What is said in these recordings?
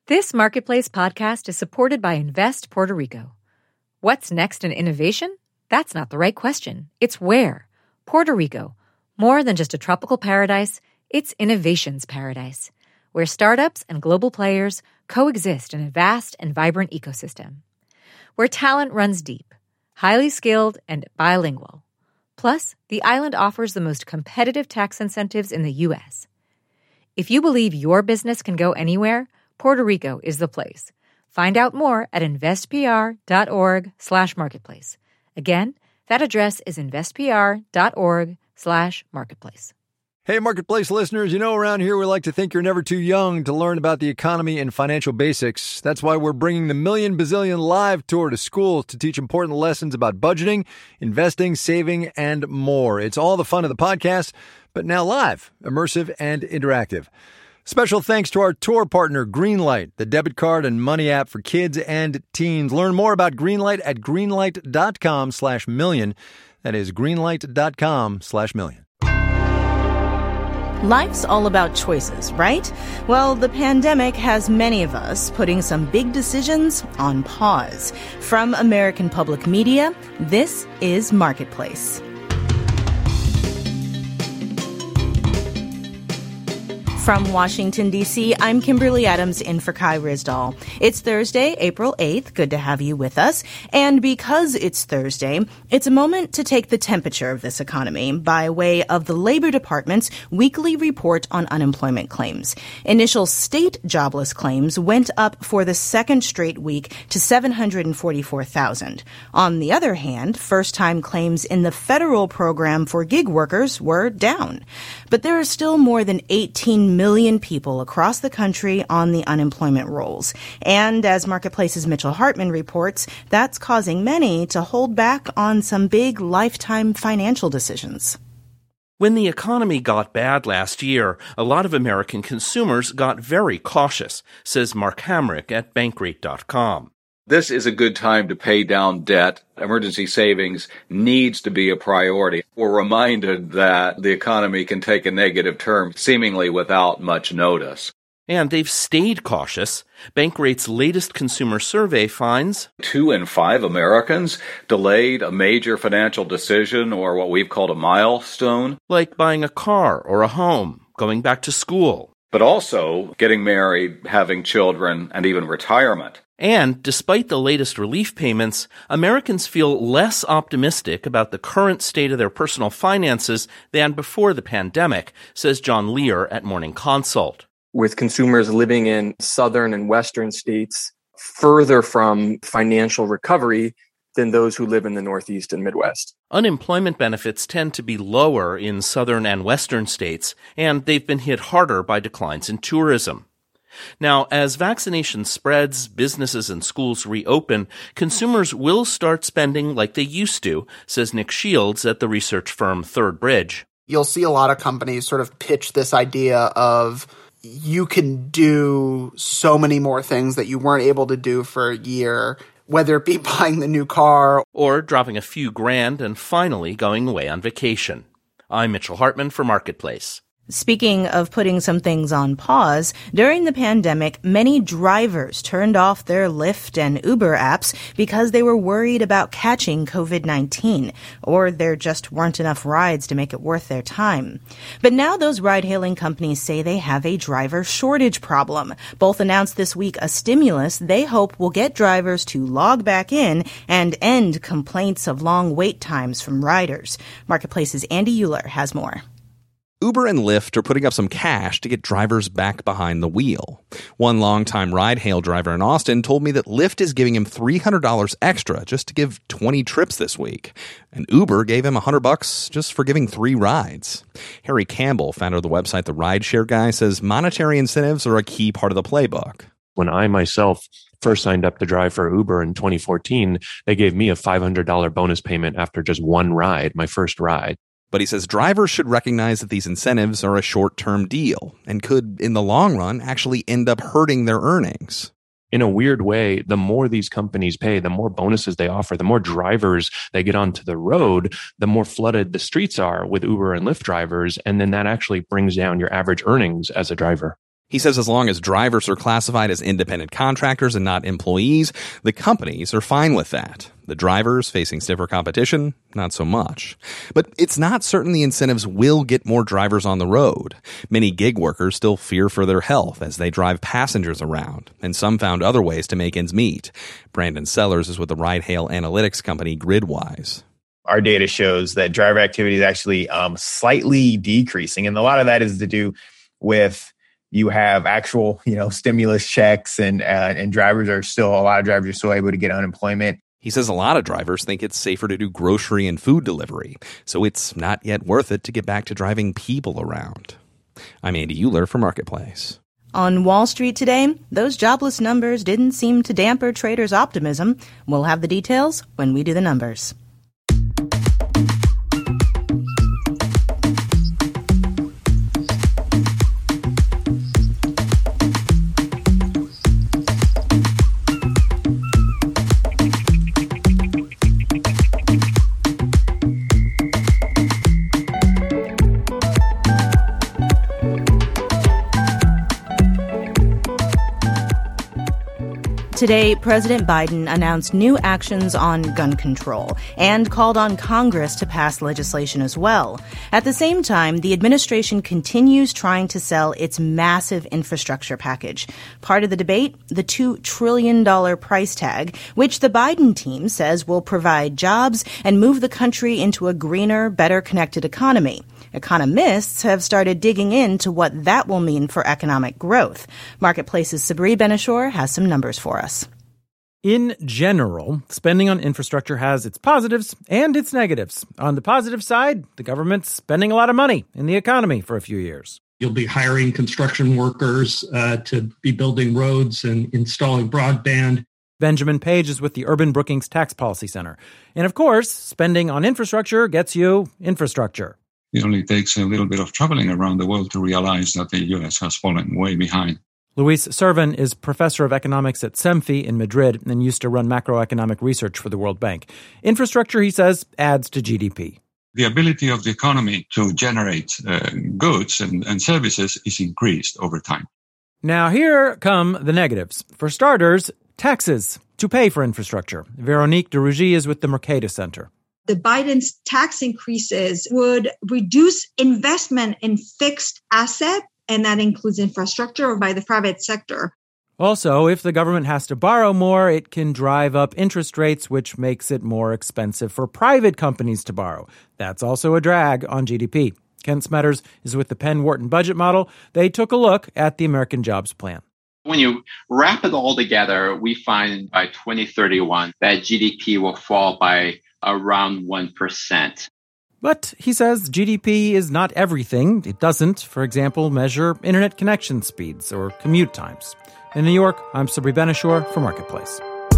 This Marketplace podcast is supported by Invest Puerto Rico. What's next in innovation? That's not the right question. It's where. Puerto Rico. More than just a tropical paradise, it's innovation's paradise, where startups and global players coexist in a vast and vibrant ecosystem. Where talent runs deep, highly skilled, and bilingual. Plus, the island offers the most competitive tax incentives in the U.S. If you believe your business can go anywhere, Puerto Rico is the place. Find out more at investpr.org/marketplace. Again, that address is investpr.org/marketplace. Hey, Marketplace listeners, you know around here we like to think you're never too young to learn about the economy and financial basics. That's why we're bringing the Million Bazillion Live Tour to schools to teach important lessons about budgeting, investing, saving, and more. It's all the fun of the podcast, but now live, immersive, and interactive. Special thanks to our tour partner, Greenlight, the debit card and money app for kids and teens. Learn more about Greenlight at greenlight.com/million. That is greenlight.com/million. Life's all about choices, right? Well, the pandemic has many of us putting some big decisions on pause. From American Public Media, this is Marketplace. From Washington, D.C., I'm Kimberly Adams in for Kai Ryssdal. It's Thursday, April 8th. Good to have you with us. And because it's Thursday, it's a moment to take the temperature of this economy by way of the Labor Department's weekly report on unemployment claims. Initial state jobless claims went up for the second straight week to 744,000. On the other hand, first-time claims in the federal program for gig workers were down. But there are still more than 18 million people across the country on the unemployment rolls. And as Marketplace's Mitchell Hartman reports, that's causing many to hold back on some big lifetime financial decisions. When the economy got bad last year, a lot of American consumers got very cautious, says Mark Hamrick at Bankrate.com. This is a good time to pay down debt. Emergency savings needs to be a priority. We're reminded that the economy can take a negative turn seemingly without much notice. And they've stayed cautious. Bankrate's latest consumer survey finds 2 in 5 Americans delayed a major financial decision or what we've called a milestone. Like buying a car or a home, going back to school. But also getting married, having children, and even retirement. And despite the latest relief payments, Americans feel less optimistic about the current state of their personal finances than before the pandemic, says John Lear at Morning Consult. With consumers living in southern and western states further from financial recovery than those who live in the Northeast and Midwest. Unemployment benefits tend to be lower in southern and western states, and they've been hit harder by declines in tourism. Now, as vaccination spreads, businesses and schools reopen, consumers will start spending like they used to, says Nick Shields at the research firm Third Bridge. You'll see a lot of companies sort of pitch this idea of you can do so many more things that you weren't able to do for a year, whether it be buying the new car or dropping a few grand and finally going away on vacation. I'm Mitchell Hartman for Marketplace. Speaking of putting some things on pause, during the pandemic, many drivers turned off their Lyft and Uber apps because they were worried about catching COVID-19, or there just weren't enough rides to make it worth their time. But now those ride-hailing companies say they have a driver shortage problem. Both announced this week a stimulus they hope will get drivers to log back in and end complaints of long wait times from riders. Marketplace's Andy Euler has more. Uber and Lyft are putting up some cash to get drivers back behind the wheel. One longtime ride-hail driver in Austin told me that Lyft is giving him $300 extra just to give 20 trips this week. And Uber gave him $100 just for giving 3 rides. Harry Campbell, founder of the website The Rideshare Guy, says monetary incentives are a key part of the playbook. When I myself first signed up to drive for Uber in 2014, they gave me a $500 bonus payment after just one ride, my first ride. But he says drivers should recognize that these incentives are a short-term deal and could, in the long run, actually end up hurting their earnings. In a weird way, the more these companies pay, the more bonuses they offer, the more drivers they get onto the road, the more flooded the streets are with Uber and Lyft drivers. And then that actually brings down your average earnings as a driver. He says as long as drivers are classified as independent contractors and not employees, the companies are fine with that. The drivers, facing stiffer competition, not so much. But it's not certain the incentives will get more drivers on the road. Many gig workers still fear for their health as they drive passengers around, and some found other ways to make ends meet. Brandon Sellers is with the ride-hail analytics company Gridwise. Our data shows that driver activity is actually slightly decreasing, and a lot of that is to do with you have actual, stimulus checks, and a lot of drivers are still able to get unemployment. He says a lot of drivers think it's safer to do grocery and food delivery, so it's not yet worth it to get back to driving people around. I'm Andy Euler for Marketplace. On Wall Street today, those jobless numbers didn't seem to damper traders' optimism. We'll have the details when we do the numbers. Today, President Biden announced new actions on gun control and called on Congress to pass legislation as well. At the same time, the administration continues trying to sell its massive infrastructure package. Part of the debate, the $2 trillion price tag, which the Biden team says will provide jobs and move the country into a greener, better connected economy. Economists have started digging into what that will mean for economic growth. Marketplace's Sabri Benishore has some numbers for us. In general, spending on infrastructure has its positives and its negatives. On the positive side, the government's spending a lot of money in the economy for a few years. You'll be hiring construction workers to be building roads and installing broadband. Benjamin Page is with the Urban Brookings Tax Policy Center. And of course, spending on infrastructure gets you infrastructure. It only takes a little bit of traveling around the world to realize that the U.S. has fallen way behind. Luis Servin is professor of economics at CEMFI in Madrid and used to run macroeconomic research for the World Bank. Infrastructure, he says, adds to GDP. The ability of the economy to generate goods and services is increased over time. Now here come the negatives. For starters, taxes to pay for infrastructure. Veronique de Rugy is with the Mercatus Center. The Biden's tax increases would reduce investment in fixed asset, and that includes infrastructure by the private sector. Also, if the government has to borrow more, it can drive up interest rates, which makes it more expensive for private companies to borrow. That's also a drag on GDP. Kent Smetters is with the Penn Wharton budget model. They took a look at the American Jobs Plan. When you wrap it all together, we find by 2031 that GDP will fall by around 1%. But, he says, GDP is not everything. It doesn't, for example, measure internet connection speeds or commute times. In New York, I'm Sabri Benishore for Marketplace.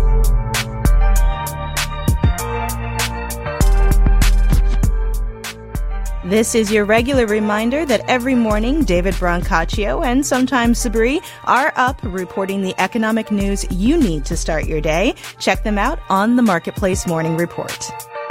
This is your regular reminder that every morning, David Brancaccio and sometimes Sabri are up reporting the economic news you need to start your day. Check them out on the Marketplace Morning Report.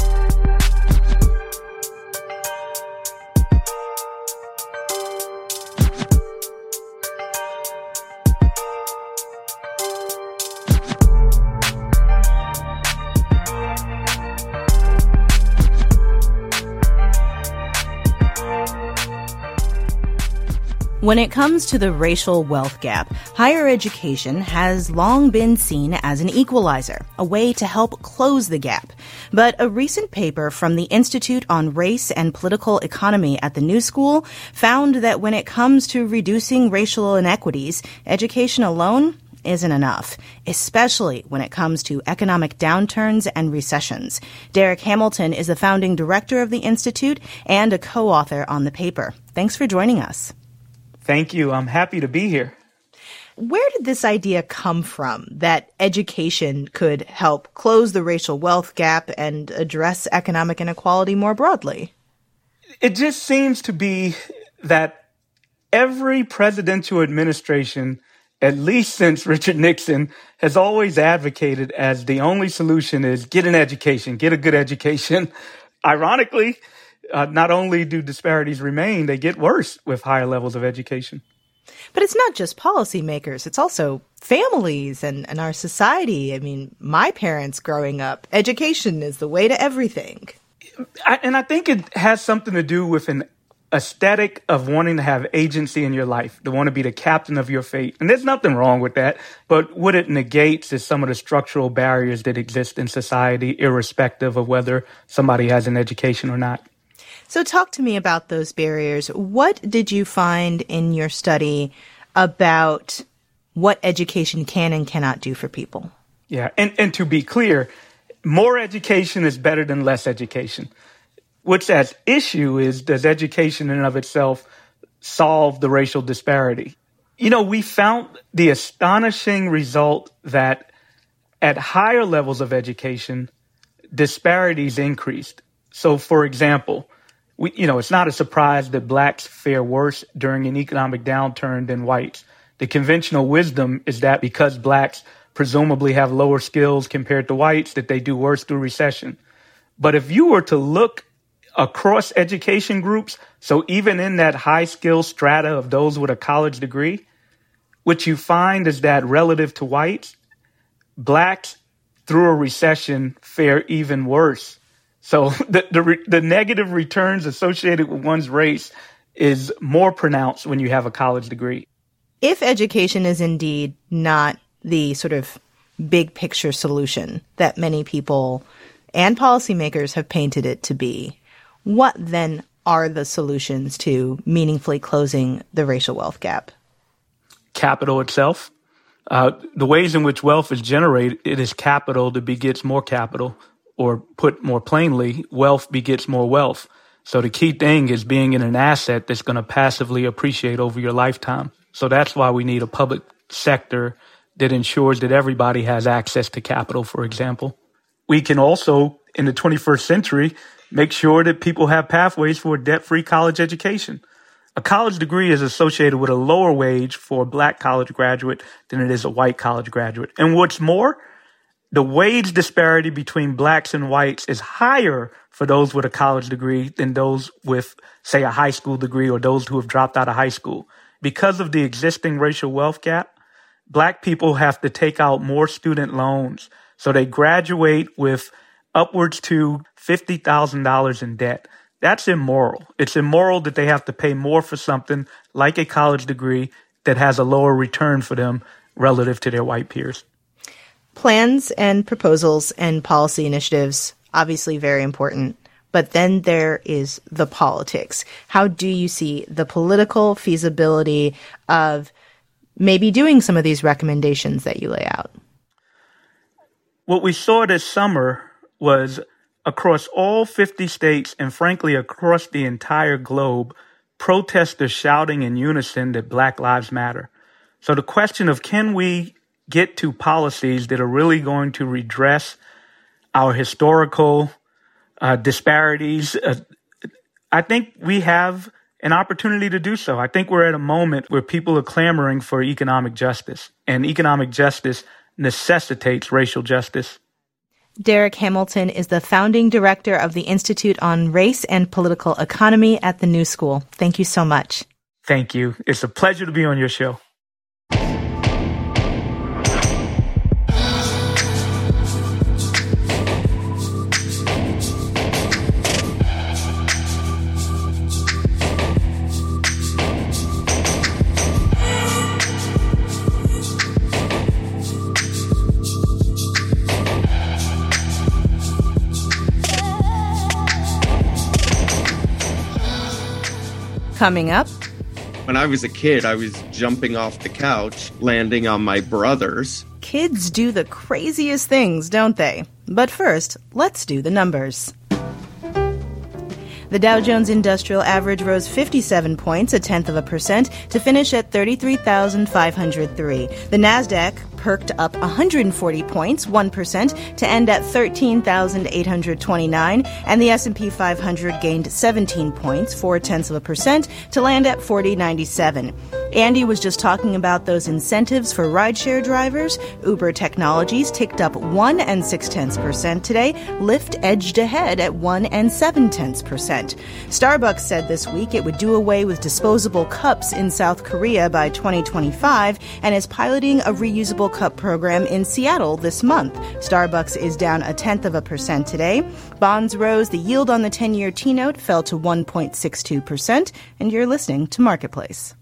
When it comes to the racial wealth gap, higher education has long been seen as an equalizer, a way to help close the gap. But a recent paper from the Institute on Race and Political Economy at the New School found that when it comes to reducing racial inequities, education alone isn't enough, especially when it comes to economic downturns and recessions. Derek Hamilton is the founding director of the Institute and a co-author on the paper. Thanks for joining us. Thank you. I'm happy to be here. Where did this idea come from that education could help close the racial wealth gap and address economic inequality more broadly? It just seems to be that every presidential administration, at least since Richard Nixon, has always advocated as the only solution is get an education, get a good education. Ironically, not only do disparities remain, they get worse with higher levels of education. But it's not just policymakers. It's also families and our society. I mean, my parents growing up, education is the way to everything. I think it has something to do with an aesthetic of wanting to have agency in your life, to want to be the captain of your fate. And there's nothing wrong with that. But what it negates is some of the structural barriers that exist in society, irrespective of whether somebody has an education or not. So talk to me about those barriers. What did you find in your study about what education can and cannot do for people? Yeah, and to be clear, more education is better than less education. What's at issue is, does education in and of itself solve the racial disparity? You know, we found the astonishing result that at higher levels of education, disparities increased. So, for example, it's not a surprise that blacks fare worse during an economic downturn than whites. The conventional wisdom is that because blacks presumably have lower skills compared to whites, that they do worse through recession. But if you were to look across education groups, so even in that high skill strata of those with a college degree, what you find is that relative to whites, blacks through a recession fare even worse. So the negative returns associated with one's race is more pronounced when you have a college degree. If education is indeed not the sort of big picture solution that many people and policymakers have painted it to be, what then are the solutions to meaningfully closing the racial wealth gap? Capital itself. The ways in which wealth is generated, it is capital that begets more capital, or put more plainly, wealth begets more wealth. So the key thing is being in an asset that's going to passively appreciate over your lifetime. So that's why we need a public sector that ensures that everybody has access to capital, for example. We can also, in the 21st century, make sure that people have pathways for a debt-free college education. A college degree is associated with a lower wage for a black college graduate than it is a white college graduate. And what's more, the wage disparity between blacks and whites is higher for those with a college degree than those with, say, a high school degree or those who have dropped out of high school. Because of the existing racial wealth gap, black people have to take out more student loans. So they graduate with upwards to $50,000 in debt. That's immoral. It's immoral that they have to pay more for something like a college degree that has a lower return for them relative to their white peers. Plans and proposals and policy initiatives, obviously very important. But then there is the politics. How do you see the political feasibility of maybe doing some of these recommendations that you lay out? What we saw this summer was across all 50 states and frankly across the entire globe, protesters shouting in unison that Black Lives Matter. So the question of, can we get to policies that are really going to redress our historical disparities? I think we have an opportunity to do so. I think we're at a moment where people are clamoring for economic justice, and economic justice necessitates racial justice. Derek Hamilton is the founding director of the Institute on Race and Political Economy at the New School. Thank you so much. Thank you. It's a pleasure to be on your show. Coming up. When I was a kid, I was jumping off the couch, landing on my brothers. Kids do the craziest things, don't they? But first, let's do the numbers. The Dow Jones Industrial Average rose 57 points, 0.1%, to finish at 33,503. The Nasdaq perked up 140 points, 1%, to end at 13,829, and the S&P 500 gained 17 points, 0.4%, to land at 4097. Andy was just talking about those incentives for rideshare drivers. Uber Technologies ticked up 1.6% today. Lyft edged ahead at 1.7%. Starbucks said this week it would do away with disposable cups in South Korea by 2025 and is piloting a reusable cup program in Seattle this month. Starbucks is down 0.1% today. Bonds rose. The yield on the 10-year T-note fell to 1.62%. And you're listening to Marketplace.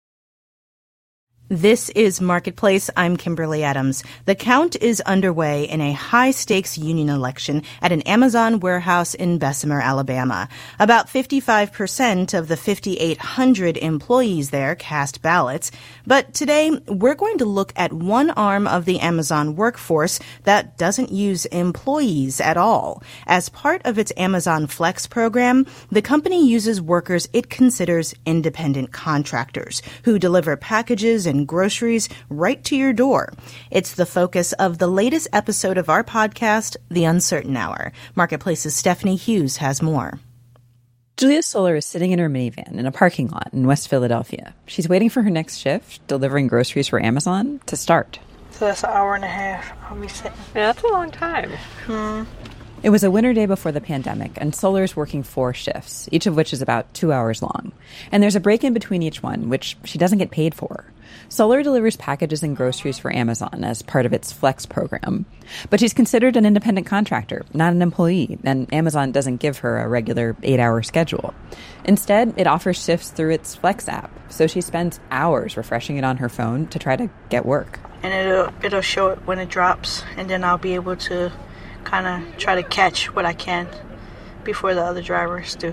This is Marketplace. I'm Kimberly Adams. The count is underway in a high-stakes union election at an Amazon warehouse in Bessemer, Alabama. About 55% of the 5,800 employees there cast ballots. But today, we're going to look at one arm of the Amazon workforce that doesn't use employees at all. As part of its Amazon Flex program, the company uses workers it considers independent contractors who deliver packages and groceries right to your door. It's the focus of the latest episode of our podcast, The Uncertain Hour. Marketplace's Stephanie Hughes has more. Julia Solar is sitting in her minivan in a parking lot in West Philadelphia. She's waiting for her next shift, delivering groceries for Amazon, to start. So that's an hour and a half I'll be sitting. Yeah, that's a long time. It was a winter day before the pandemic, and Solar's working 4 shifts, each of which is about 2 hours long. And there's a break in between each one, which she doesn't get paid for. Solar delivers packages and groceries for Amazon as part of its Flex program. But she's considered an independent contractor, not an employee, and Amazon doesn't give her a regular 8-hour schedule. Instead, it offers shifts through its Flex app, so she spends hours refreshing it on her phone to try to get work. And it'll show it when it drops, and then I'll be able to kind of try to catch what I can before the other drivers do.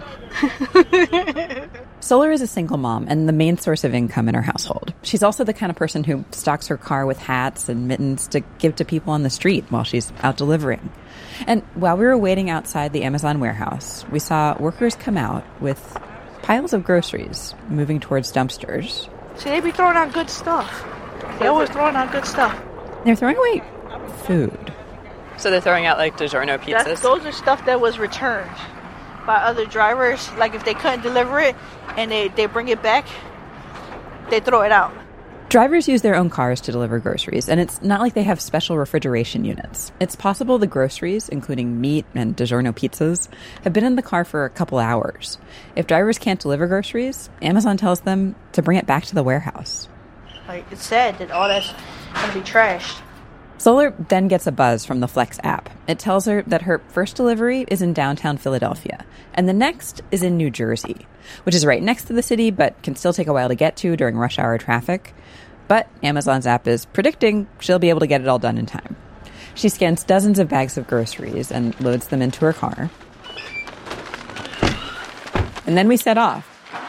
Solar is a single mom and the main source of income in her household. She's also the kind of person who stocks her car with hats and mittens to give to people on the street while she's out delivering. And while we were waiting outside the Amazon warehouse, we saw workers come out with piles of groceries moving towards dumpsters. See, they be throwing out good stuff. They always throwing out good stuff. They're throwing away food. So they're throwing out like DiGiorno pizzas? Those are stuff that was returned by other drivers. Like if they couldn't deliver it and they bring it back, they throw it out. Drivers use their own cars to deliver groceries, and it's not like they have special refrigeration units. It's possible the groceries, including meat and DiGiorno pizzas, have been in the car for a couple hours. If drivers can't deliver groceries, Amazon tells them to bring it back to the warehouse. Like it's said that all that's going to be trashed. Solar then gets a buzz from the Flex app. It tells her that her first delivery is in downtown Philadelphia, and the next is in New Jersey, which is right next to the city but can still take a while to get to during rush hour traffic. But Amazon's app is predicting she'll be able to get it all done in time. She scans dozens of bags of groceries and loads them into her car. And then we set off.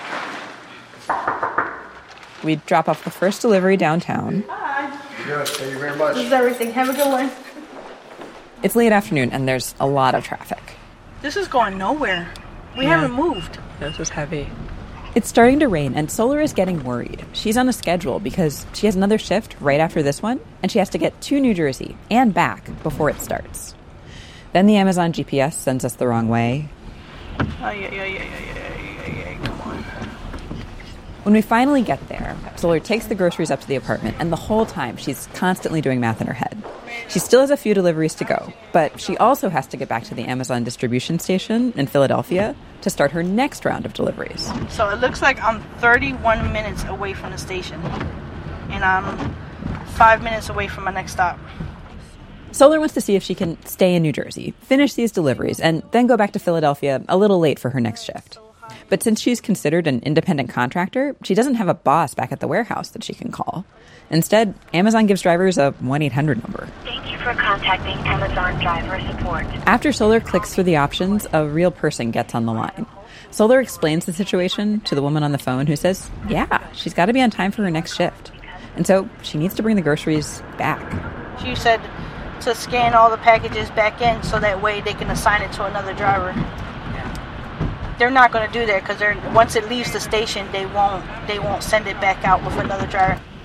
We drop off the first delivery downtown. Good. Thank you very much. This is everything. Have a good one. It's late afternoon, and there's a lot of traffic. This is going nowhere. We haven't moved. This was heavy. It's starting to rain, and Solar is getting worried. She's on a schedule because she has another shift right after this one, and she has to get to New Jersey and back before it starts. Then the Amazon GPS sends us the wrong way. Oh, yeah. Come on. When we finally get there, Solar takes the groceries up to the apartment, and the whole time she's constantly doing math in her head. She still has a few deliveries to go, but she also has to get back to the Amazon distribution station in Philadelphia to start her next round of deliveries. So it looks like I'm 31 minutes away from the station, and I'm 5 minutes away from my next stop. Solar wants to see if she can stay in New Jersey, finish these deliveries, and then go back to Philadelphia a little late for her next shift. But since she's considered an independent contractor, she doesn't have a boss back at the warehouse that she can call. Instead, Amazon gives drivers a 1-800 number. Thank you for contacting Amazon Driver Support. After Solar clicks through the options, a real person gets on the line. Solar explains the situation to the woman on the phone who says, yeah, she's got to be on time for her next shift. And so she needs to bring the groceries back. She said to scan all the packages back in so that way they can assign it to another driver. They're not going to do that because once it leaves the station, they won't send it back out with another driver.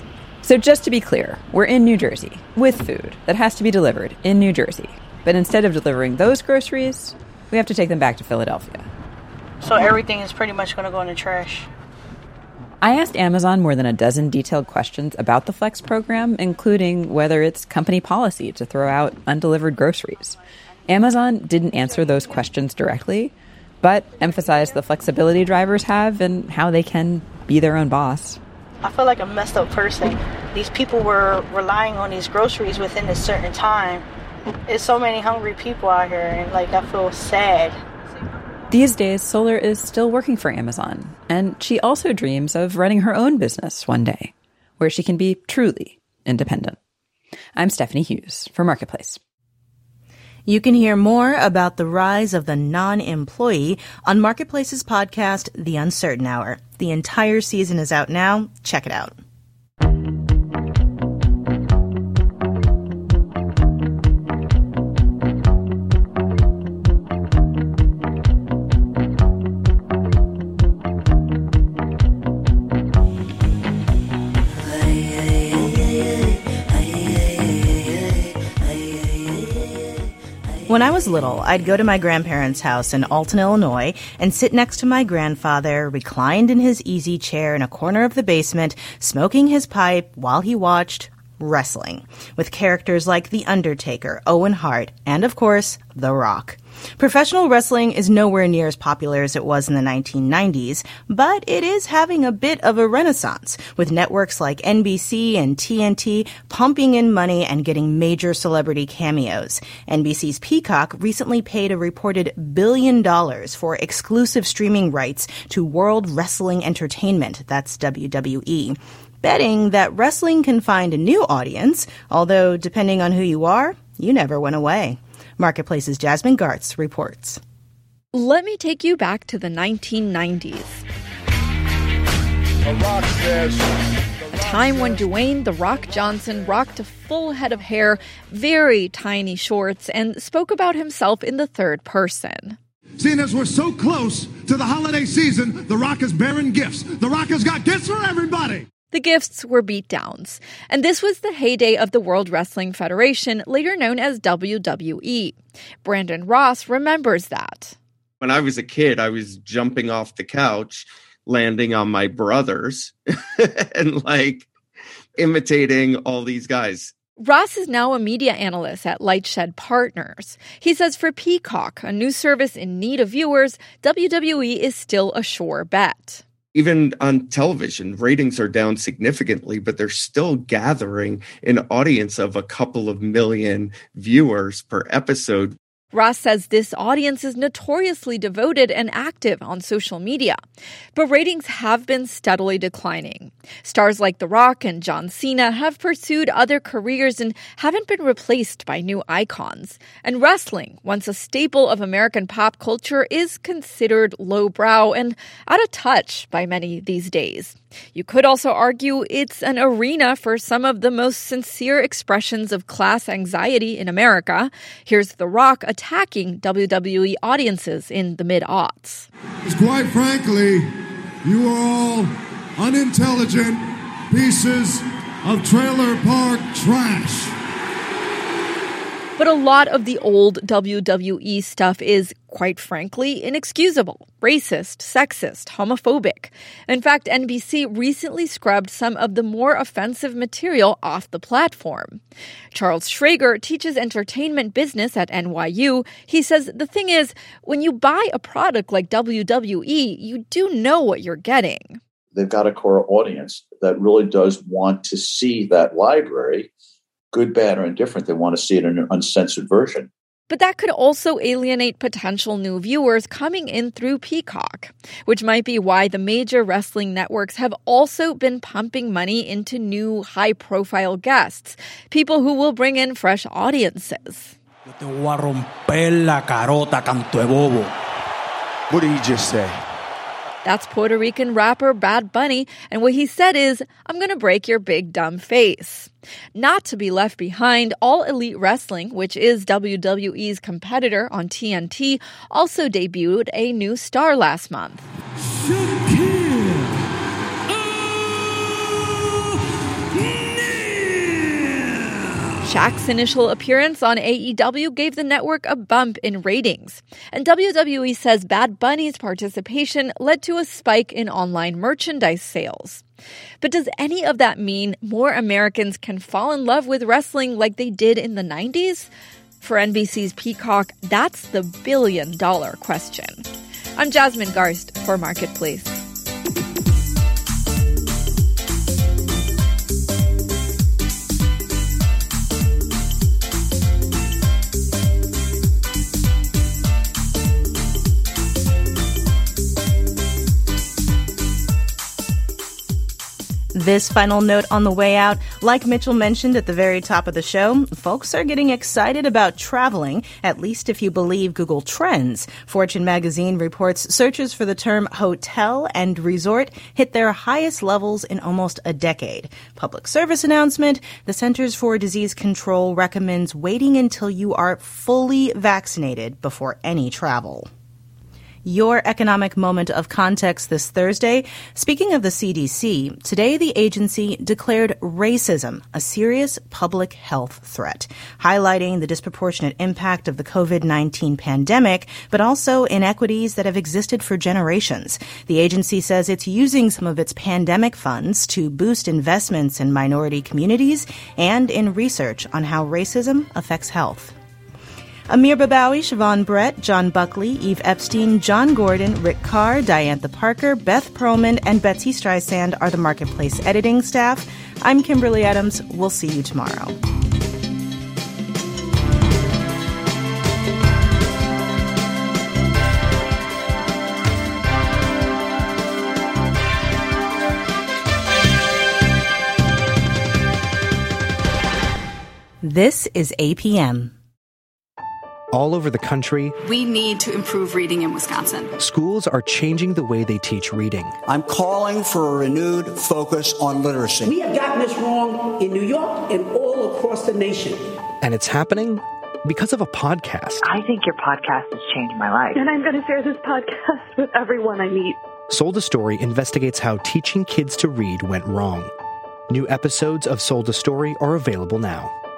So just to be clear, we're in New Jersey with food that has to be delivered in New Jersey. But instead of delivering those groceries, we have to take them back to Philadelphia. So everything is pretty much going to go in the trash. I asked Amazon more than a dozen detailed questions about the Flex program, including whether it's company policy to throw out undelivered groceries. Amazon didn't answer those questions directly, but emphasized the flexibility drivers have and how they can be their own boss. I feel like a messed up person. These people were relying on these groceries within a certain time. There's so many hungry people out here, and I feel sad. These days, Solar is still working for Amazon, and she also dreams of running her own business one day, where she can be truly independent. I'm Stephanie Hughes for Marketplace. You can hear more about the rise of the non-employee on Marketplace's podcast, The Uncertain Hour. The entire season is out now. Check it out. When I was little, I'd go to my grandparents' house in Alton, Illinois, and sit next to my grandfather, reclined in his easy chair in a corner of the basement, smoking his pipe while he watched wrestling, with characters like The Undertaker, Owen Hart, and, of course, The Rock. Professional wrestling is nowhere near as popular as it was in the 1990s, but it is having a bit of a renaissance, with networks like NBC and TNT pumping in money and getting major celebrity cameos. NBC's Peacock recently paid a reported $1 billion for exclusive streaming rights to World Wrestling Entertainment, that's WWE, betting that wrestling can find a new audience, although depending on who you are, you never went away. Marketplace's Jasmine Gartz reports. Let me take you back to the 1990s. A time when Dwayne "The Rock" Johnson rocked a full head of hair, very tiny shorts, and spoke about himself in the third person. Seeing as we're so close to the holiday season, The Rock is bearing gifts. The Rock has got gifts for everybody. The gifts were beatdowns, and this was the heyday of the World Wrestling Federation, later known as WWE. Brandon Ross remembers that. When I was a kid, I was jumping off the couch, landing on my brothers, and imitating all these guys. Ross is now a media analyst at Lightshed Partners. He says for Peacock, a new service in need of viewers, WWE is still a sure bet. Even on television, ratings are down significantly, but they're still gathering an audience of a couple of million viewers per episode. Ross says this audience is notoriously devoted and active on social media, but ratings have been steadily declining. Stars like The Rock and John Cena have pursued other careers and haven't been replaced by new icons. And wrestling, once a staple of American pop culture, is considered lowbrow and out of touch by many these days. You could also argue it's an arena for some of the most sincere expressions of class anxiety in America. Here's The Rock attacking WWE audiences in the mid-aughts. Quite frankly, you are all unintelligent pieces of trailer park trash. But a lot of the old WWE stuff is, quite frankly, inexcusable, racist, sexist, homophobic. In fact, NBC recently scrubbed some of the more offensive material off the platform. Charles Schrager teaches entertainment business at NYU. He says the thing is, when you buy a product like WWE, you do know what you're getting. They've got a core audience that really does want to see that library. Good, bad, or indifferent, they want to see it in an uncensored version. But that could also alienate potential new viewers coming in through Peacock, which might be why the major wrestling networks have also been pumping money into new high-profile guests, people who will bring in fresh audiences. What did he just say? That's Puerto Rican rapper Bad Bunny, and what he said is, "I'm going to break your big dumb face." Not to be left behind, All Elite Wrestling, which is WWE's competitor on TNT, also debuted a new star last month. Shaq's initial appearance on AEW gave the network a bump in ratings, and WWE says Bad Bunny's participation led to a spike in online merchandise sales. But does any of that mean more Americans can fall in love with wrestling like they did in the 90s? For NBC's Peacock, that's the billion-dollar question. I'm Jasmine Garst for Marketplace. This final note on the way out, like Mitchell mentioned at the very top of the show, folks are getting excited about traveling, at least if you believe Google Trends. Fortune magazine reports searches for the term hotel and resort hit their highest levels in almost a decade. Public service announcement, the Centers for Disease Control recommends waiting until you are fully vaccinated before any travel. Your economic moment of context this Thursday. Speaking of the CDC, today the agency declared racism a serious public health threat, highlighting the disproportionate impact of the COVID-19 pandemic, but also inequities that have existed for generations. The agency says it's using some of its pandemic funds to boost investments in minority communities and in research on how racism affects health. Amir Babawi, Siobhan Brett, John Buckley, Eve Epstein, John Gordon, Rick Carr, Diantha Parker, Beth Perlman, and Betsy Streisand are the Marketplace editing staff. I'm Kimberly Adams. We'll see you tomorrow. This is APM. All over the country, we need to improve reading in Wisconsin. Schools are changing the way they teach reading. I'm calling for a renewed focus on literacy. We have gotten this wrong in New York and all across the nation. And it's happening because of a podcast. I think your podcast has changed my life. And I'm going to share this podcast with everyone I meet. Sold a Story investigates how teaching kids to read went wrong. New episodes of Sold a Story are available now.